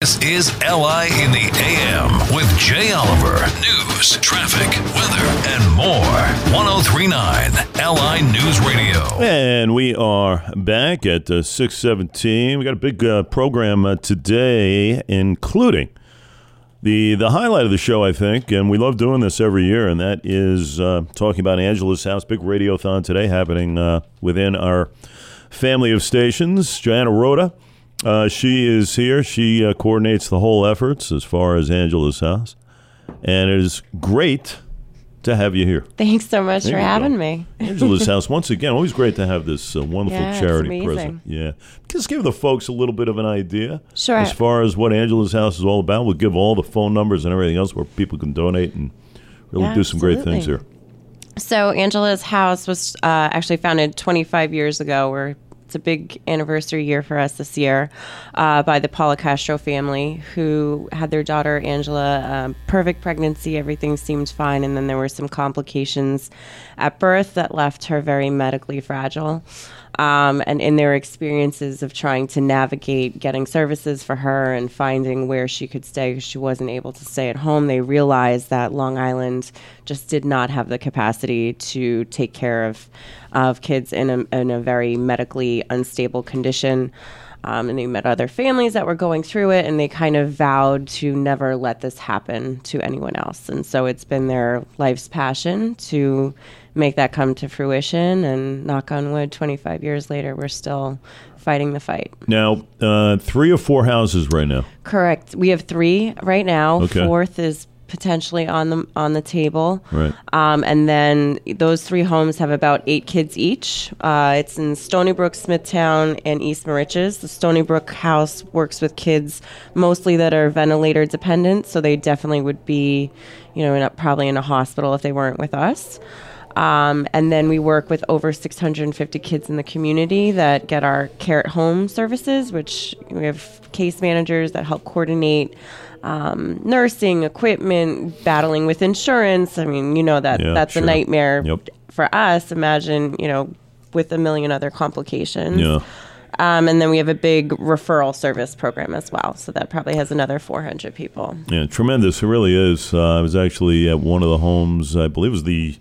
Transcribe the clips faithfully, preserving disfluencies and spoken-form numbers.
This is L I in the A M with Jay Oliver. News, traffic, weather, and more. ten thirty-nine L I News Radio. And we are back at uh, six seventeen. We got a big uh, program uh, today, including the the highlight of the show, I think, and we love doing this every year, and that is uh, talking about Angela's House. Big radiothon today happening uh, within our family of stations. Joanna Rhoda. Uh, she is here. She uh, coordinates the whole efforts as far as Angela's House. And it is great to have you here. Thanks so much there for having go. me. Angela's House, once again, always great to have this uh, wonderful yeah, charity present. Yeah. Just give the folks a little bit of an idea. Sure. As far as what Angela's House is all about. We'll give all the phone numbers and everything else where people can donate and really yeah, do some absolutely. great things here. So Angela's House was uh, actually founded twenty-five years ago. We're It's a big anniversary year for us this year uh, by the Paula Castro family, who had their daughter, Angela, um, perfect pregnancy. Everything seemed fine. And then there were some complications at birth that left her very medically fragile. Um, and in their experiences of trying to navigate getting services for her and finding where she could stay because she wasn't able to stay at home, they realized that Long Island just did not have the capacity to take care of of kids in a, in a very medically unstable condition. Um, and they met other families that were going through it, and they kind of vowed to never let this happen to anyone else. And so it's been their life's passion to make that come to fruition. And knock on wood, twenty-five years later, we're still fighting the fight. Now, uh, three or four houses right now? Correct. We have three right now. Okay. Fourth is potentially on the on the table. Right. Um, and then those three homes have about eight kids each. Uh, it's in Stony Brook, Smithtown, and East Moriches. The Stony Brook house works with kids mostly that are ventilator dependent, so they definitely would be, you know, in a, probably in a hospital if they weren't with us. Um, and then we work with over six hundred fifty kids in the community that get our care at home services, which we have case managers that help coordinate um, nursing, equipment, battling with insurance. I mean, you know, that yeah, that's sure. a nightmare yep. for us. Imagine, you know, with a million other complications. Yeah. Um, and then we have a big referral service program as well. So that probably has another four hundred people. Yeah, tremendous. It really is. Uh, I was actually at one of the homes, I believe it was the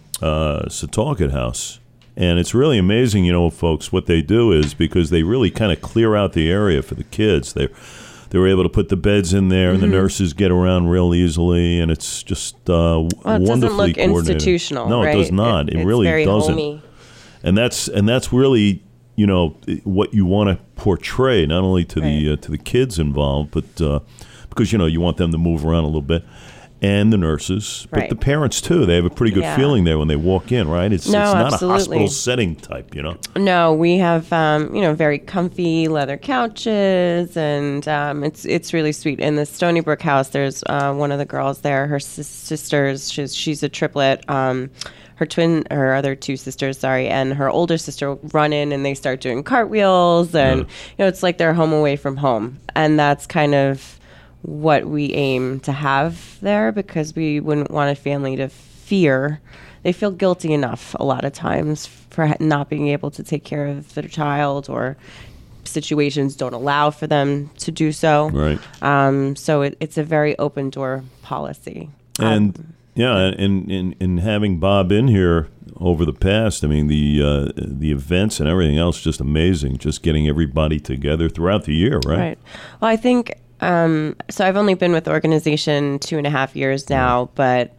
uh, Setauket House. And it's really amazing, you know, folks, what they do is because they really kind of clear out the area for the kids. They they were able to put the beds in there, mm-hmm. and the nurses get around real easily, and it's just uh, well, it wonderfully doesn't look coordinated. Institutional, no, right? it does not. It, it it's really very doesn't. Homey. And that's and that's really, you know, what you want to portray, not only to right. the uh, to the kids involved, but uh, because you know you want them to move around a little bit. And the nurses, but right. the parents too. They have a pretty good yeah. feeling there when they walk in, right? It's, no, it's not absolutely. a hospital setting type, you know? No, we have, um, you know, very comfy leather couches, and um, it's it's really sweet. In the Stony Brook house, there's uh, one of the girls there, her sis- sisters, she's, she's a triplet, um, her twin, her other two sisters, sorry, and her older sister run in and they start doing cartwheels, and, yeah. you know, it's like they're home away from home. And that's kind of what we aim to have there, because we wouldn't want a family to fear. They feel guilty enough a lot of times for not being able to take care of their child, or situations don't allow for them to do so. Right. Um, so it, it's a very open door policy. And um, yeah, and in in having Bob in here over the past, I mean the uh, the events and everything else, just amazing. Just getting everybody together throughout the year, right? Right. Well, I think. Um, so I've only been with the organization two and a half years now, but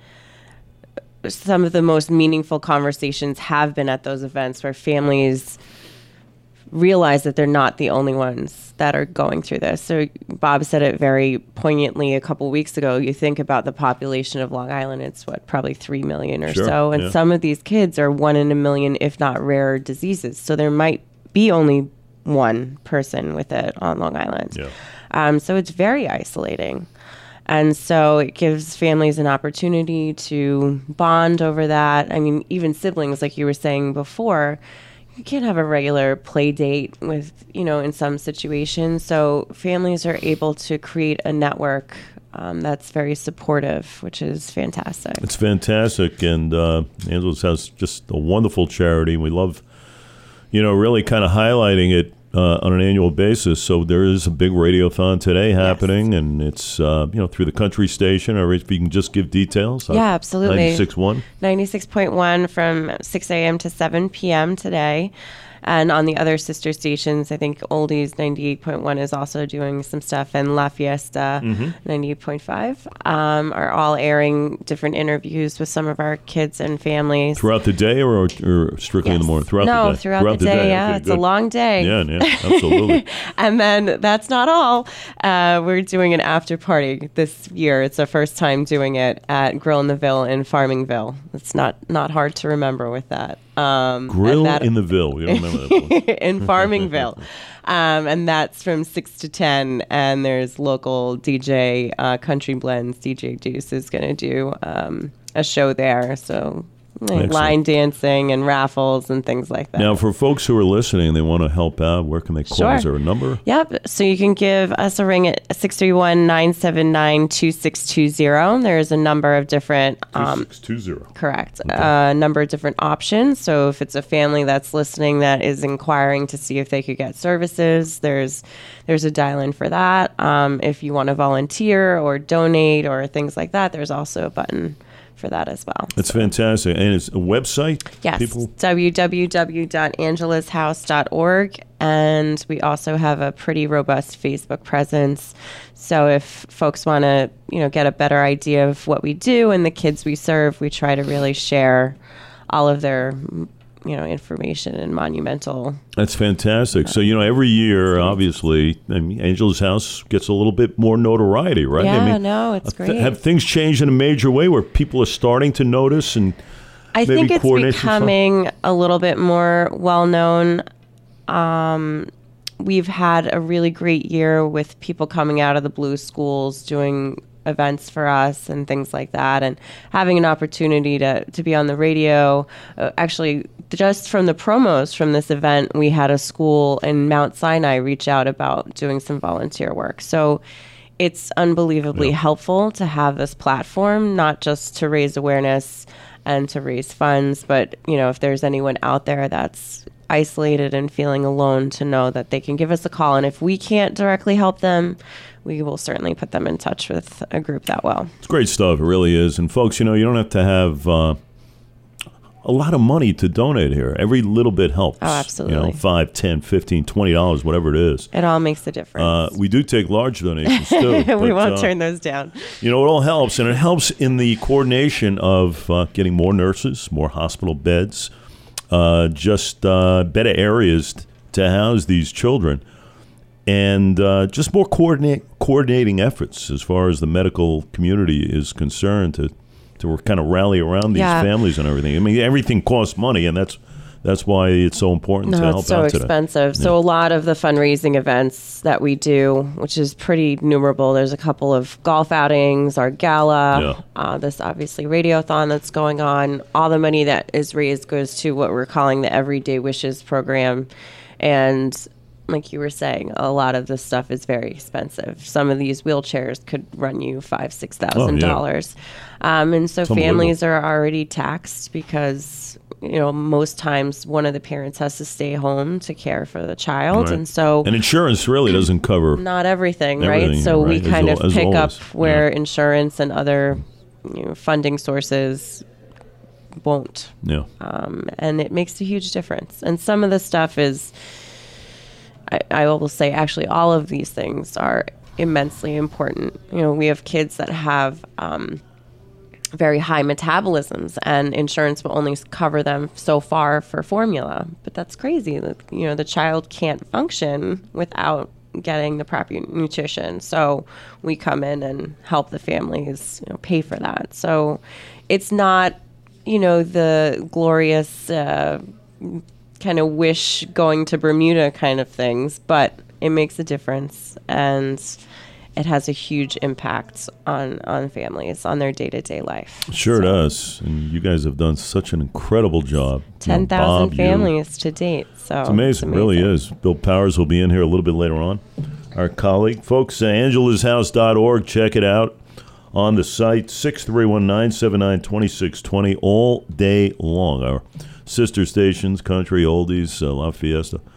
some of the most meaningful conversations have been at those events where families realize that they're not the only ones that are going through this. So Bob said it very poignantly a couple weeks ago. You think about the population of Long Island, it's what, probably three million or sure, so. And yeah. some of these kids are one in a million, if not rare diseases. So there might be only one person with it on Long Island. Yeah. Um, so it's very isolating. And so it gives families an opportunity to bond over that. I mean, even siblings, like you were saying before, you can't have a regular play date with, you know, in some situations. So families are able to create a network um, that's very supportive, which is fantastic. It's fantastic. And uh, Angela's has just a wonderful charity. We love, you know, really kind of highlighting it uh, on an annual basis. So there is a big radiothon today happening, yes. and it's uh, you know through the country station. Or if you can just give details. Yeah, absolutely. ninety-six point one ninety-six point one from six a.m. to seven p.m. today. And on the other sister stations, I think Oldies ninety-eight point one is also doing some stuff, and La Fiesta mm-hmm. ninety-eight point five um, are all airing different interviews with some of our kids and families. Throughout the day or, or strictly yes. in the morning? Throughout no, the day? throughout, throughout the, the day, day. yeah. Okay, it's good. A long day. Yeah, yeah, absolutely. And then that's not all. Uh, we're doing an after party this year. It's our first time doing it at Grill in the Ville in Farmingville. It's not, not hard to remember with that. Um, Grill that, in the Ville. We don't remember that one. In Farmingville. Um, and that's from six to ten. And there's local D J, uh, Country Blends. D J Deuce is going to do um, a show there. So like line dancing and raffles and things like that. Now, for folks who are listening and they want to help out, where can they call? Sure. Is there a number? Yep. So you can give us a ring at six three one, nine seven nine, two six two zero. There's a number of different... Um, two six two zero. Correct. A okay. uh, number of different options. So if it's a family that's listening that is inquiring to see if they could get services, there's there's a dial-in for that. Um, if you want to volunteer or donate or things like that, there's also a button for that as well. That's so fantastic. And it's a website? Yes, People? w w w dot angela's house dot org. And we also have a pretty robust Facebook presence. So if folks want to, you know, get a better idea of what we do and the kids we serve, we try to really share all of their, you know, information and monumental. That's fantastic. So, you know, every year, obviously, I mean, Angela's House gets a little bit more notoriety, right? Yeah, I mean, no, it's great. Have things changed in a major way where people are starting to notice and I maybe think it's becoming stuff? a little bit more well-known. Um, we've had a really great year with people coming out of the Blue schools doing events for us and things like that, and having an opportunity to, to be on the radio. Uh, actually, just from the promos from this event, we had a school in Mount Sinai reach out about doing some volunteer work. So it's unbelievably yeah. helpful to have this platform, not just to raise awareness and to raise funds, but, you know, if there's anyone out there that's isolated and feeling alone, to know that they can give us a call. And if we can't directly help them, we will certainly put them in touch with a group that will. It's great stuff. It really is. And folks, you know, you don't have to have uh, a lot of money to donate here. Every little bit helps. Oh, absolutely. You know, five, ten, fifteen, twenty dollars, whatever it is. It all makes a difference. Uh, we do take large donations too. we but, won't uh, turn those down. You know, it all helps. And it helps in the coordination of uh, getting more nurses, more hospital beds, uh, just uh, better areas t- to house these children. And uh, just more coordinate, coordinating efforts as far as the medical community is concerned to, to kind of rally around these yeah. families and everything. I mean, everything costs money, and that's that's why it's so important no, to help it's so out today. expensive. Yeah. So a lot of the fundraising events that we do, which is pretty numerable, there's a couple of golf outings, our gala, yeah. uh, this obviously radiothon that's going on. All the money that is raised goes to what we're calling the Everyday Wishes program. And like you were saying, a lot of this stuff is very expensive. Some of these wheelchairs could run you five, six thousand oh, yeah. dollars, um, and so families are already taxed because, you know, most times one of the parents has to stay home to care for the child, right. and so and insurance really doesn't cover not everything, everything right? So right? we kind as, of pick always. up where yeah. insurance and other, you know, funding sources won't, yeah, um, and it makes a huge difference. And some of the stuff is. I, I will say, actually, all of these things are immensely important. You know, we have kids that have um, very high metabolisms, and insurance will only cover them so far for formula. But that's crazy. You know, the child can't function without getting the proper nutrition. So we come in and help the families, you know, pay for that. So it's not, you know, the glorious Uh, kind of wish going to Bermuda kind of things, but it makes a difference, and it has a huge impact on, on families, on their day-to-day life. Sure so, does. And you guys have done such an incredible job. ten thousand you know, families you, to date. So it's amazing. It's amazing. It really is. Bill Powers will be in here a little bit later on, our colleague. Folks, uh, angelas house dot org. Check it out on the site, six three one, nine seven nine, two six two zero, all day long. Our sister stations, Country, Oldies, uh, La Fiesta,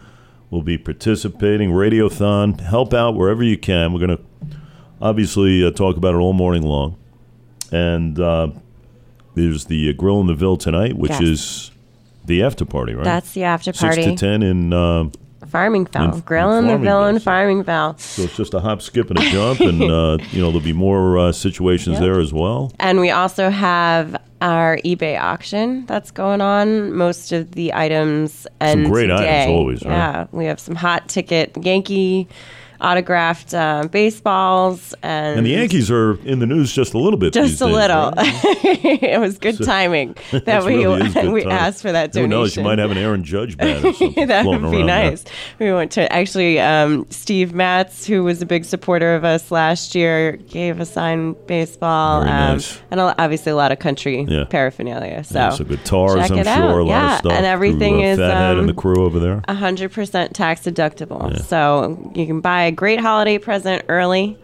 will be participating. Radiothon, help out wherever you can. We're going to obviously uh, talk about it all morning long. And uh, there's the uh, Grill in the Ville tonight, which yes. is the after party, right? That's the after party. Six to ten in uh, Farmingville. in- Grill in in the Ville in Farmingville. Farmingville. So it's just a hop, skip, and a jump, and uh, you know there'll be more uh, situations Yep. there as well. And we also have our eBay auction that's going on. Most of the items end Some great today. items always, right? Yeah, we have some hot ticket Yankee autographed uh, baseballs, and And the Yankees are in the news just a little bit. just these a days, little. right? It was good timing that That we really is good we timing. asked for that Who donation. knows? You might have an Aaron Judge bat or something That floating would be around there. nice. We went to actually um, Steve Matz, who was a big supporter of us last year, gave a signed baseball, Very um, nice. and a, obviously a lot of country Yeah. paraphernalia. So, Yeah, so guitars, check I'm it sure, out. a lot yeah. of stuff. And everything through, uh, is Fathead um, and the crew over there. one hundred percent tax deductible. So you can buy a great holiday present early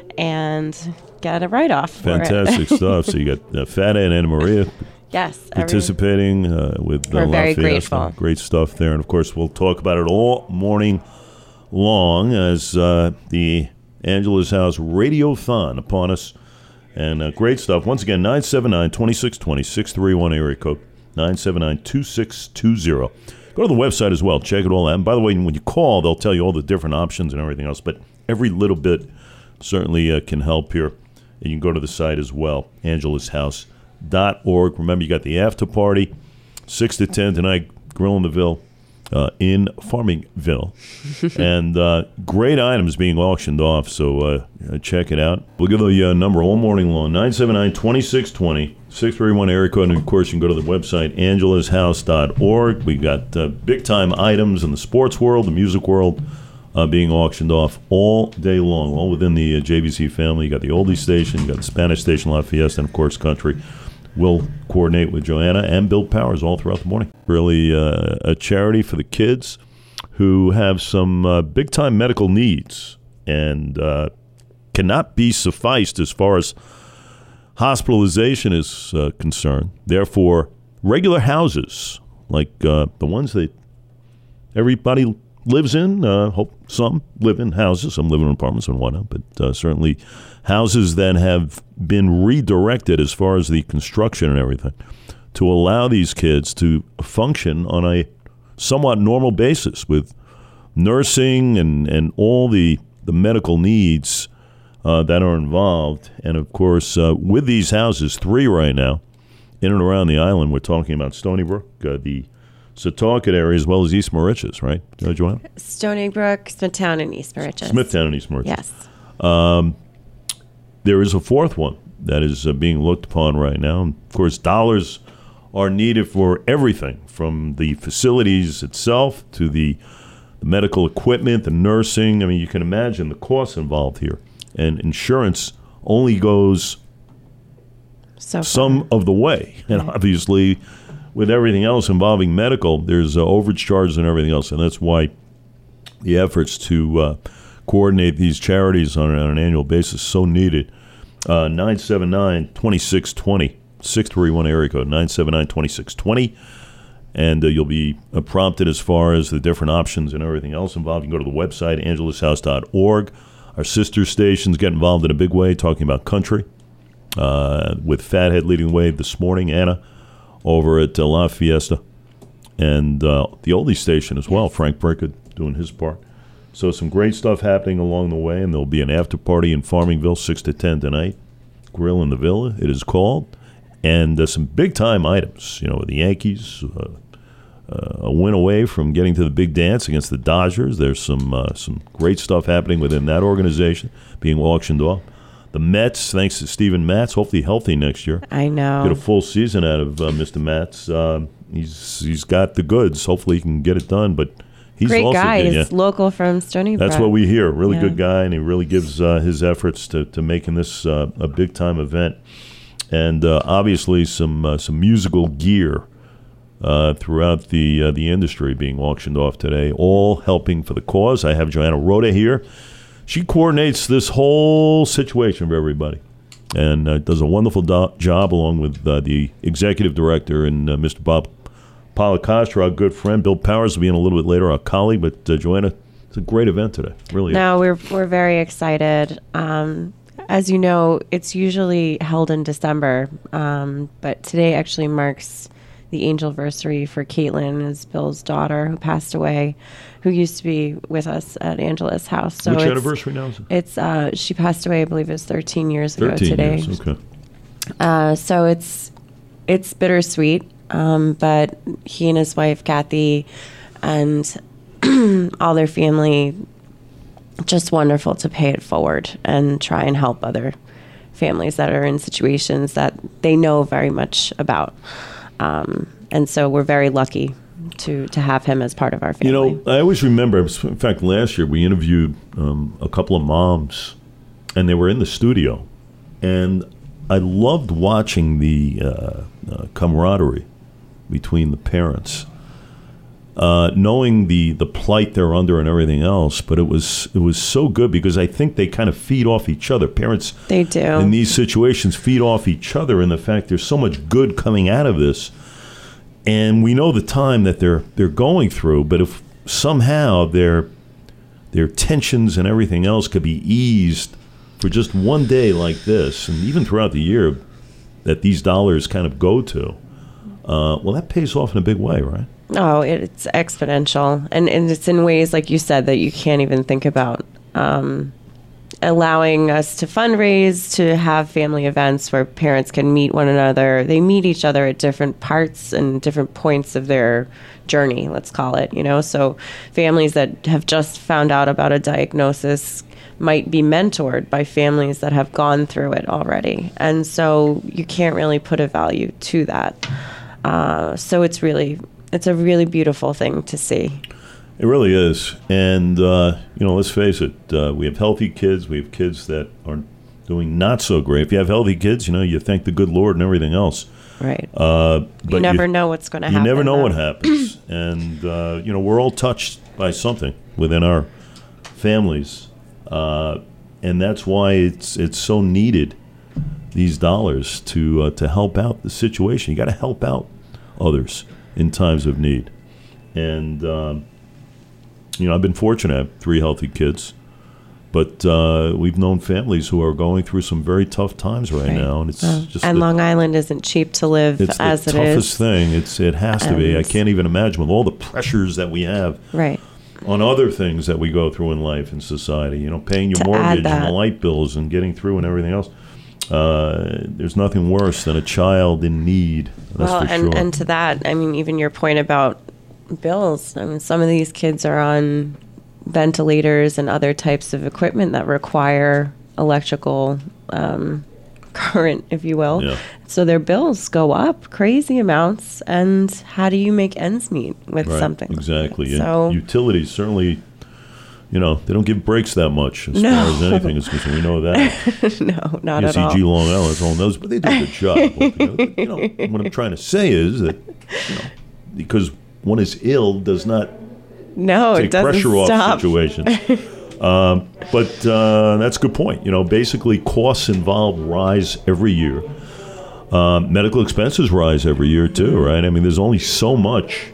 and get a write-off for it. Fantastic stuff. So you got uh, Fathead and Anna Maria Yes. every- participating uh, with uh, We're La very Fiesta. grateful. Great stuff there. And of course, we'll talk about it all morning long as uh, the Angela's House Radiothon upon us. And uh, great stuff. Once again, nine seven nine, two six two zero, six three one area code, nine seven nine, two six two zero. Go to the website as well. Check it all out. And by the way, when you call, they'll tell you all the different options and everything else. But every little bit certainly uh, can help here. And you can go to the site as well, angelas house dot org. Remember, you got the after party, six to ten tonight, Grill in the Ville uh, in Farmingville. and uh, great items being auctioned off, so uh, uh, check it out. We'll give the uh, number all morning long, nine seven nine, two six two zero, six three one area code. And, of course, you can go to the website, angelas house dot org. We got uh, big-time items in the sports world, the music world, Uh, being auctioned off all day long, all within the uh, J V C family. You got the oldie station, you got the Spanish station, La Fiesta, and of course country. We'll coordinate with Joanna and Bill Powers all throughout the morning. Really uh, a charity for the kids who have some uh, big-time medical needs and uh, cannot be sufficed as far as hospitalization is uh, concerned. Therefore, regular houses like uh, the ones that everybody lives in, uh, hope some live in houses, some live in apartments and whatnot, but uh, certainly houses that have been redirected as far as the construction and everything to allow these kids to function on a somewhat normal basis with nursing and, and all the, the medical needs uh, that are involved. And, of course, uh, with these houses, three right now, in and around the island, we're talking about Stony Brook, uh, the Setauket area, as well as East Mauritius, right, uh, Joanna? Stony Brook, Smithtown, and East Mauritius. Smithtown and East Mauritius. Yes. There is a fourth one that is uh, being looked upon right now. And of course, dollars are needed for everything, from the facilities itself to the, the medical equipment, the nursing. I mean, you can imagine the costs involved here. And insurance only goes So far. some of the way. And obviously, with everything else involving medical, there's uh, overage charges and everything else. And that's why the efforts to uh, coordinate these charities on, on an annual basis so needed. Uh, nine seven nine, two six two zero, six three one area code, nine seven nine, two six two zero. And uh, you'll be uh, prompted as far as the different options and everything else involved. You can go to the website, angelas house dot org. Our sister stations get involved in a big way, talking about country, uh, with Fathead leading the way this morning, Anna, over at uh, La Fiesta, and uh, the oldie station as well, Frank Brinker doing his part. So some great stuff happening along the way, and there'll be an after party in Farmingville, six to ten tonight. Grill in the Villa, it is called. And uh, some big-time items, you know, the Yankees, uh, uh, a win away from getting to the big dance against the Dodgers. There's some uh, some great stuff happening within that organization being auctioned off. The Mets, thanks to Steven Matz, hopefully healthy next year. I know. Get a full season out of uh, Mister Matz. Uh, he's he's got the goods. Hopefully he can get it done. But he's Great also guy. good, He's yeah. local from Stony Brook. That's what we hear. Really Yeah. good guy, and he really gives uh, his efforts to, to making this uh, a big time event. And uh, obviously some uh, some musical gear uh, throughout the uh, the industry being auctioned off today, all helping for the cause. I have Joanna Rhoda here. She coordinates this whole situation for everybody, and uh, does a wonderful do- job along with uh, the executive director and uh, Mister Bob Paula Castro, our good friend. Bill Powers will be in a little bit later, our colleague. But uh, Joanna, it's a great event today. Really. No, we're we're very excited. Um, as you know, it's usually held in December, um, but today actually marks the Angelversary for Caitlin, is Bill's daughter who passed away, who used to be with us at Angela's house. So Which it's, anniversary now is it? It's uh, she passed away, I believe it was thirteen years ago thirteen today. years, okay. Uh, so it's it's bittersweet, um, but he and his wife Kathy and all their family, just wonderful to pay it forward and try and help other families that are in situations that they know very much about. Um, and so we're very lucky to to have him as part of our family. You know, I always remember, in fact, last year we interviewed um, a couple of moms, and they were in the studio, and I loved watching the uh, uh, camaraderie between the parents, uh, knowing the, the plight they're under and everything else. But it was it was so good because I think they kind of feed off each other. Parents, they do in these situations, feed off each other in the fact there's so much good coming out of this, and we know the time that they're they're going through. But if somehow their their tensions and everything else could be eased for just one day like this, and even throughout the year that these dollars kind of go to, uh, well, that pays off in a big way, right? Oh, it's exponential. And, and it's in ways, like you said, that you can't even think about. Um, allowing us to fundraise, to have family events where parents can meet one another. They meet each other at different parts and different points of their journey, let's call it, you know? So families that have just found out about a diagnosis might be mentored by families that have gone through it already. And so you can't really put a value to that. Uh, so it's really, it's a really beautiful thing to see. It really is. And, uh, you know, let's face it, uh, we have healthy kids. We have kids that are doing not so great. If you have healthy kids, you know, you thank the good Lord and everything else. Right. Uh, but you never you, know what's going to you happen. You never know though. what happens. And, uh, you know, we're all touched by something within our families. Uh, and that's why it's it's so needed, these dollars, to uh, to help out the situation. You got to help out others in times of need. And, um, you know, I've been fortunate. I have three healthy kids. But uh, we've known families who are going through some very tough times right, right. now. And it's oh. just and the, Long Island isn't cheap to live it's as the it is. toughest thing. It's It has and to be. I can't even imagine with all the pressures that we have. Right. On other things that we go through in life and society, you know, paying your to mortgage and the light bills and getting through and everything else. Uh, there's nothing worse than a child in need. That's well, for and, sure. and to that, I mean, even your point about bills. I mean, some of these kids are on ventilators and other types of equipment that require electrical um, current, if you will. Yeah. So their bills go up crazy amounts. And how do you make ends meet with right, something? Exactly. Like so, utilities certainly, you know, they don't give breaks that much as no. far as anything is concerned. We know that. no, not at all. E C G Long Island, all knows, but they do a good job. But, you know, what I'm trying to say is that, you know, because one is ill does not no, take it doesn't pressure stop. off situations. um, but uh, that's a good point. You know, basically costs involved rise every year. Um, medical expenses rise every year too, right? I mean, there's only so much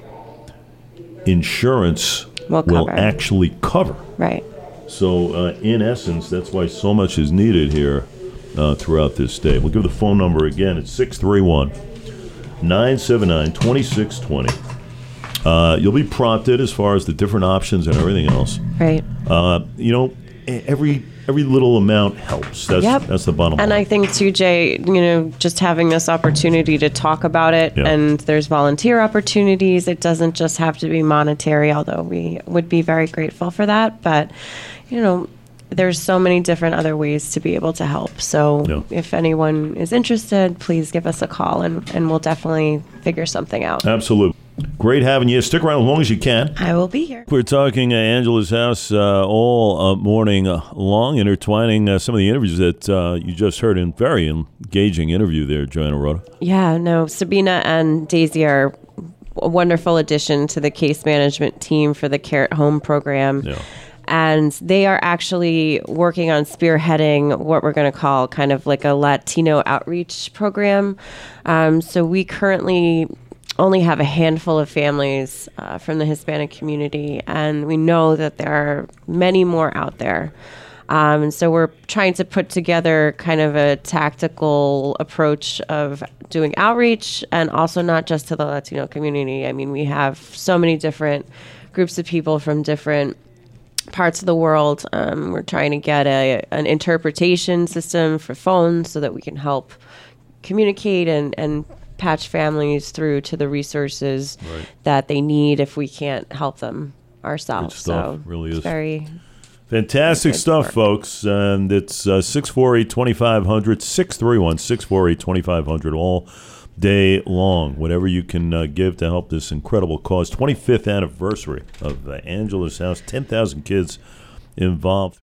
insurance will, will actually cover. Right. So, uh, in essence, that's why so much is needed here uh, throughout this day. We'll give the phone number again. It's six three one, nine seven nine, two six two zero. Uh, you'll be prompted as far as the different options and everything else. Right. Uh, you know, every every little amount helps. That's yep. that's the bottom and line. And I think, too, Jay, you know, just having this opportunity to talk about it, yeah. and there's volunteer opportunities. It doesn't just have to be monetary, although we would be very grateful for that. But, you know, there's so many different other ways to be able to help. So yeah. if anyone is interested, please give us a call, and, and we'll definitely figure something out. Absolutely. Great having you. Stick around as long as you can. I will be here. We're talking uh, Angela's house uh, all uh, morning uh, long, intertwining uh, some of the interviews that uh, you just heard in very engaging interview there, Joanna Rota. Yeah, no, Sabina and Daisy are a wonderful addition to the case management team for the Care at Home program. Yeah. And they are actually working on spearheading what we're going to call kind of like a Latino outreach program. Um, so we currently only have a handful of families uh, from the Hispanic community, and we know that there are many more out there. Um, and so we're trying to put together kind of a tactical approach of doing outreach, and also not just to the Latino community. I mean, we have so many different groups of people from different parts of the world. Um, we're trying to get a, an interpretation system for phones so that we can help communicate and, and patch families through to the resources right. that they need if we can't help them ourselves. Good stuff. So Really it's is. very Fantastic stuff, work. folks. And it's uh, six four eight, two five zero zero, six three one, six four eight, two five zero zero all day long. Whatever you can uh, give to help this incredible cause. twenty-fifth anniversary of uh, Angela's House, ten thousand kids involved.